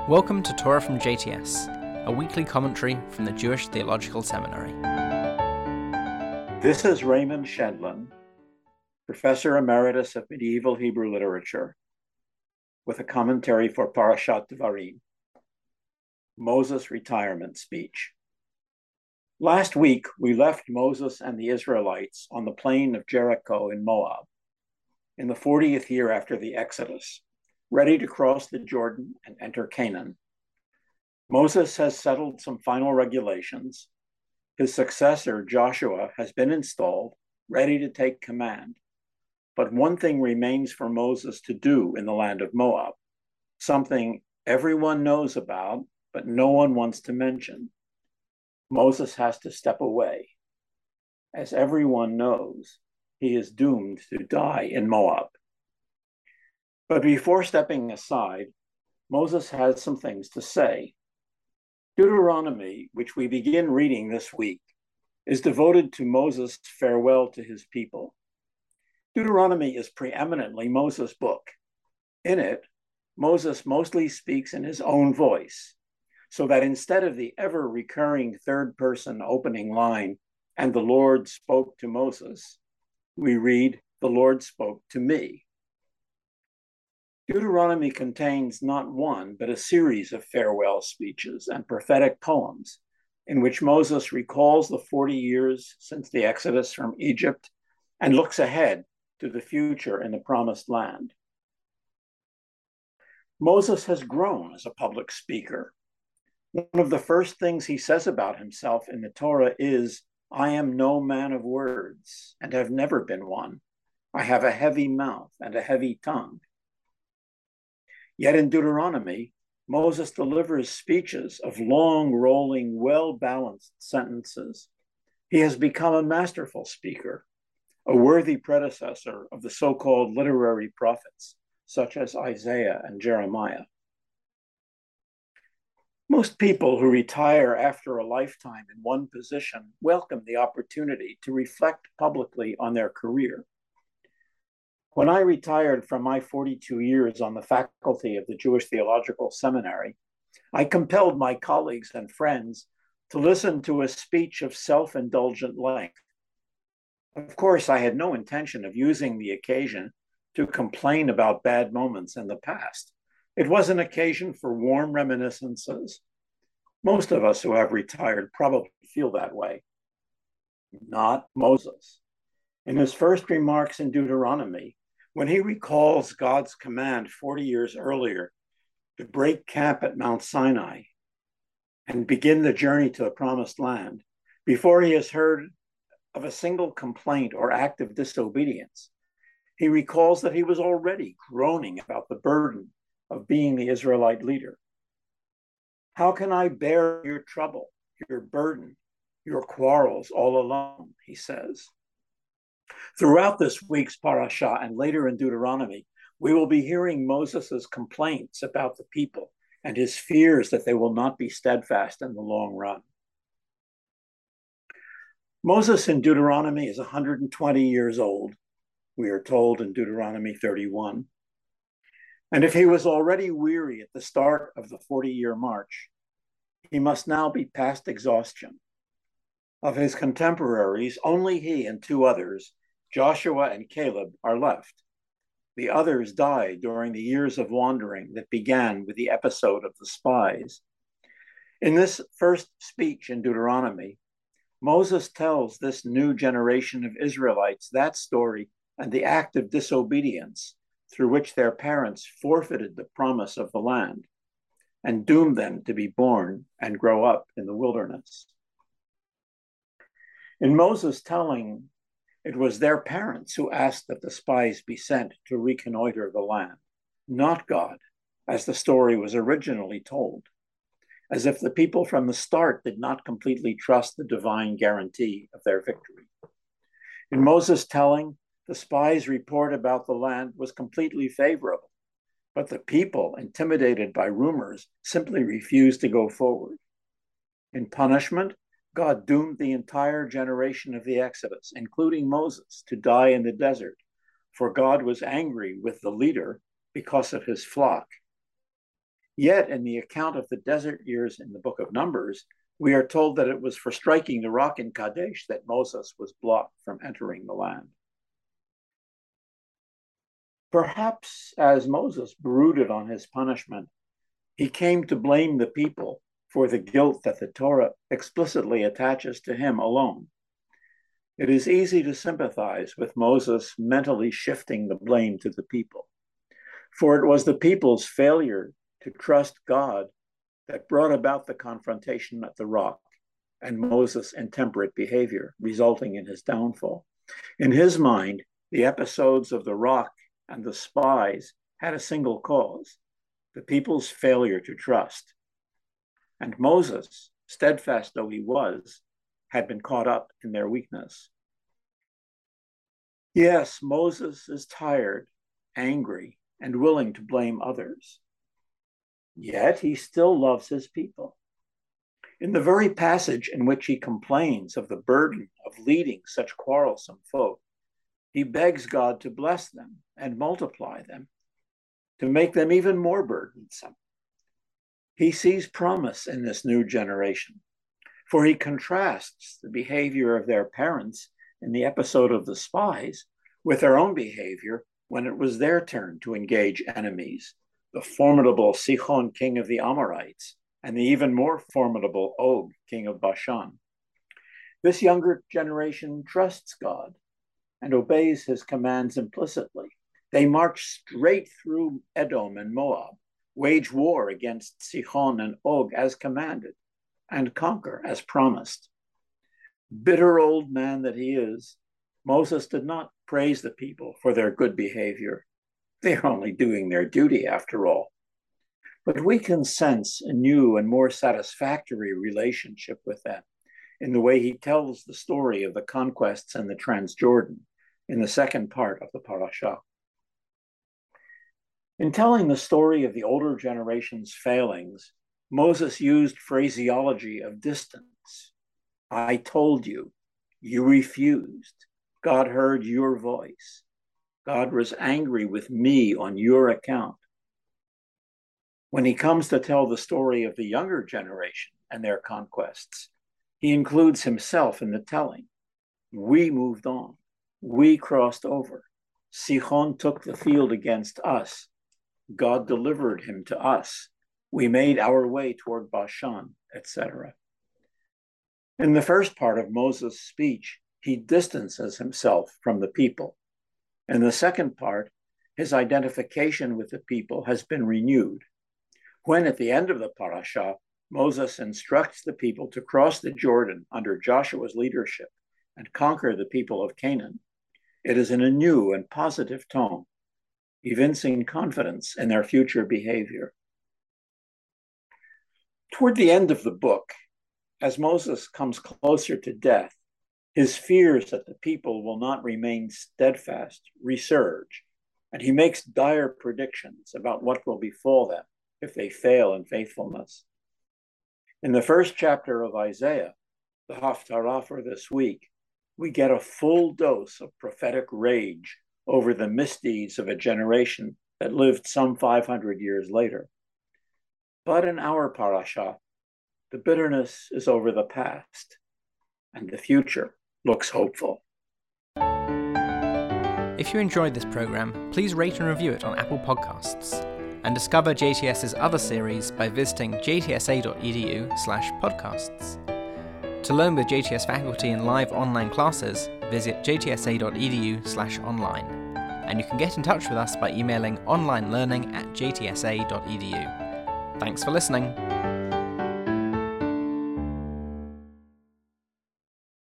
Welcome to Torah from JTS, a weekly commentary from the Jewish Theological Seminary. This is Raymond Shendlin, Professor Emeritus of Medieval Hebrew Literature, with a commentary for Parashat Devarim, Moses' retirement speech. Last week, we left Moses and the Israelites on the plain of Jericho in Moab, in the 40th year after the Exodus, ready to cross the Jordan and enter Canaan. Moses has settled some final regulations. His successor, Joshua, has been installed, ready to take command. But one thing remains for Moses to do in the land of Moab, something everyone knows about, but no one wants to mention. Moses has to step away. As everyone knows, he is doomed to die in Moab. But before stepping aside, Moses has some things to say. Deuteronomy, which we begin reading this week, is devoted to Moses' farewell to his people. Deuteronomy is preeminently Moses' book. In it, Moses mostly speaks in his own voice, so that instead of the ever-recurring third-person opening line, "And the Lord spoke to Moses," we read, "The Lord spoke to me." Deuteronomy contains not one, but a series of farewell speeches and prophetic poems in which Moses recalls the 40 years since the Exodus from Egypt and looks ahead to the future in the Promised Land. Moses has grown as a public speaker. One of the first things he says about himself in the Torah is, "I am no man of words and have never been one. I have a heavy mouth and a heavy tongue." Yet in Deuteronomy, Moses delivers speeches of long, rolling, well-balanced sentences. He has become a masterful speaker, a worthy predecessor of the so-called literary prophets, such as Isaiah and Jeremiah. Most people who retire after a lifetime in one position welcome the opportunity to reflect publicly on their career. When I retired from my 42 years on the faculty of the Jewish Theological Seminary, I compelled my colleagues and friends to listen to a speech of self-indulgent length. Of course, I had no intention of using the occasion to complain about bad moments in the past. It was an occasion for warm reminiscences. Most of us who have retired probably feel that way. Not Moses. In his first remarks in Deuteronomy, when he recalls God's command 40 years earlier to break camp at Mount Sinai and begin the journey to the Promised Land, before he has heard of a single complaint or act of disobedience, he recalls that he was already groaning about the burden of being the Israelite leader. "How can I bear your trouble, your burden, your quarrels all alone?" he says. Throughout this week's parasha and later in Deuteronomy, we will be hearing Moses' complaints about the people and his fears that they will not be steadfast in the long run. Moses in Deuteronomy is 120 years old, we are told in Deuteronomy 31. And if he was already weary at the start of the 40-year march, he must now be past exhaustion. Of his contemporaries, only he and two others, Joshua and Caleb, are left. The others died during the years of wandering that began with the episode of the spies. In this first speech in Deuteronomy, Moses tells this new generation of Israelites that story and the act of disobedience through which their parents forfeited the promise of the land and doomed them to be born and grow up in the wilderness. In Moses' telling, it was their parents who asked that the spies be sent to reconnoiter the land, not God, as the story was originally told, as if the people from the start did not completely trust the divine guarantee of their victory. In Moses' telling, the spies' report about the land was completely favorable, but the people, intimidated by rumors, simply refused to go forward. In punishment, God doomed the entire generation of the Exodus, including Moses, to die in the desert, for God was angry with the leader because of his flock. Yet in the account of the desert years in the book of Numbers, we are told that it was for striking the rock in Kadesh that Moses was blocked from entering the land. Perhaps as Moses brooded on his punishment, he came to blame the people for the guilt that the Torah explicitly attaches to him alone. It is easy to sympathize with Moses mentally shifting the blame to the people, for it was the people's failure to trust God that brought about the confrontation at the rock and Moses' intemperate behavior, resulting in his downfall. In his mind, the episodes of the rock and the spies had a single cause: the people's failure to trust. And Moses, steadfast though he was, had been caught up in their weakness. Yes, Moses is tired, angry, and willing to blame others. Yet he still loves his people. In the very passage in which he complains of the burden of leading such quarrelsome folk, he begs God to bless them and multiply them, to make them even more burdensome. He sees promise in this new generation, for he contrasts the behavior of their parents in the episode of the spies with their own behavior when it was their turn to engage enemies, the formidable Sihon, king of the Amorites, and the even more formidable Og, king of Bashan. This younger generation trusts God and obeys his commands implicitly. They march straight through Edom and Moab, wage war against Sihon and Og as commanded, and conquer as promised. Bitter old man that he is, Moses did not praise the people for their good behavior. They are only doing their duty after all. But we can sense a new and more satisfactory relationship with them in the way he tells the story of the conquests and the Transjordan in the second part of the parasha. In telling the story of the older generation's failings, Moses used phraseology of distance. I told you, you refused. God heard your voice. God was angry with me on your account. When he comes to tell the story of the younger generation and their conquests, he includes himself in the telling. We moved on. We crossed over. Sihon took the field against us. God delivered him to us. We made our way toward Bashan, etc. In the first part of Moses' speech, he distances himself from the people. In the second part, his identification with the people has been renewed. When at the end of the parasha, Moses instructs the people to cross the Jordan under Joshua's leadership and conquer the people of Canaan, it is in a new and positive tone, evincing confidence in their future behavior. Toward the end of the book, as Moses comes closer to death, his fears that the people will not remain steadfast resurge, and he makes dire predictions about what will befall them if they fail in faithfulness. In the first chapter of Isaiah, the Haftarah for this week, we get a full dose of prophetic rage over the misdeeds of a generation that lived some 500 years later. But in our parasha, the bitterness is over the past, and the future looks hopeful. If you enjoyed this program, please rate and review it on Apple Podcasts, and discover JTS's other series by visiting jtsa.edu/podcasts. To learn with JTS faculty in live online classes, visit jtsa.edu/online, and you can get in touch with us by emailing onlinelearning@jtsa.edu. Thanks for listening.